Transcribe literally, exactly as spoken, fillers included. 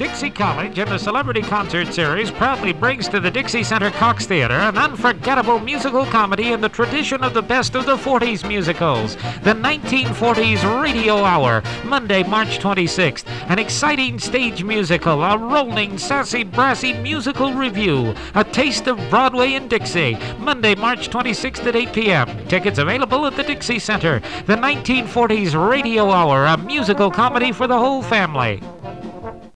Dixie College and the Celebrity Concert Series proudly brings to the Dixie Center Cox Theater an unforgettable musical comedy in the tradition of the best of the forties musicals. The nineteen forties Radio Hour, Monday, March twenty-sixth. An exciting stage musical, a rolling, sassy, brassy musical review. A taste of Broadway in Dixie, Monday, March twenty-sixth at eight p.m. Tickets available at the Dixie Center. The nineteen forties Radio Hour, a musical comedy for the whole family.